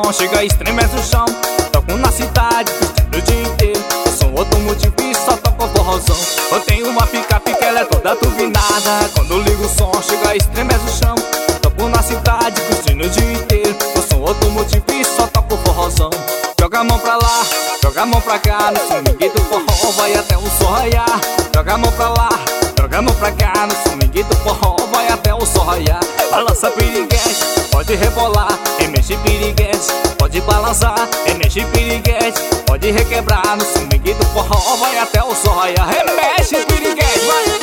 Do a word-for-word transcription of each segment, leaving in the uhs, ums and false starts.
som chega, estremece o chão. Toco na cidade, curtindo o dia inteiro. Eu sou automotivo e só toco forrozão. Eu tenho uma picape que ela é toda turbinada. Quando ligo o som chega, estremece o chão. Toco na cidade, curtindo o dia inteiro. Eu sou automotivo e só toco forrozão. Joga a mão pra lá, joga a mão pra cá. No swing do forró vai até o sol raiar. Joga a mão pra lá, joga a mão pra cá. No swing do forró vai até o sol raiar. Balança piriguete, pode rebolar. Remexe piriguete, pode balançar. Remexe piriguete, pode requebrar. No swing do forró vai até o sol raiar. Remexe piriguete, vai!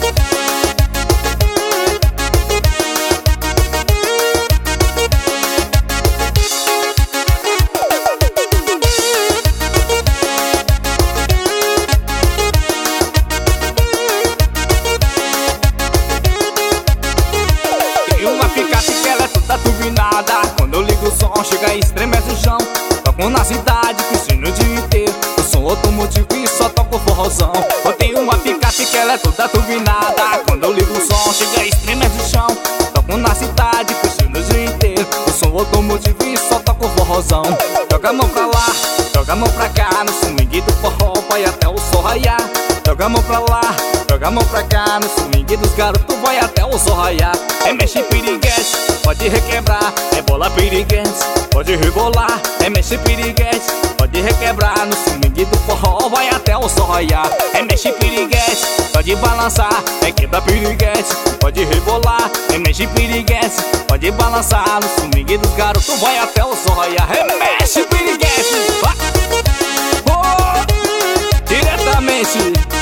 Turbinada, quando eu ligo o som, chega e estremece o chão. Toco na cidade, curtindo o dia inteiro. Eu sou automotivo e só toco forrozão. Eu tenho uma picape que ela é toda turbinada. Quando eu ligo o som, chega e estremece o chão. Toco na cidade, curtindo o dia inteiro. Eu sou automotivo e só toco forrozão. Joga a mão pra lá, joga a mão pra cá. No swing do forró vai até o sol raiar. Joga a mão pra lá, joga a mão pra cá. No swing dos garotos vai até o sol raiar. Remexe piriguete, pode requebrar. Rebola piriguete, pode rebolar. Remexe piriguete, pode requebrar. No swing do forró vai até o sol raiar. Remexe piriguete, pode balançar. Requebra piriguete, pode rebolar. Remexe piriguete, pode balançar. No swing dos garotos vai até o sol raiar. Remexe piriguete, vai! Oh, diretamente